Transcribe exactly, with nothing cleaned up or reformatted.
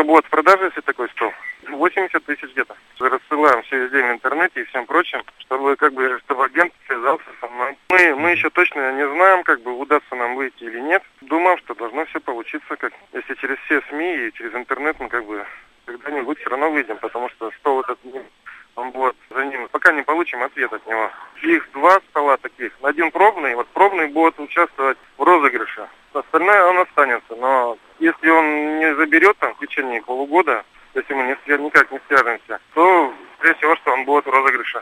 бот в продаже, если такой стол? восемьдесят тысяч где-то. Рассылаем все везде в интернете и всем прочим, чтобы как бы чтобы агент связался со мной. Мы, мы еще точно не знаем, как бы удастся нам выйти или нет. Думаем, что должно все получиться, как если через все СМИ и через интернет мы как бы когда-нибудь все равно выйдем, потому что стол этот, он будет за ним. Пока не получим ответ от него. Их два стола таких. Один пробный, вот пробный будет участвовать в розыгрыше. Остальное он останется, но если он не заберет там в течение полугода, если мы не, никак не свяжемся, то, скорее всего, что он будет в розыгрыше.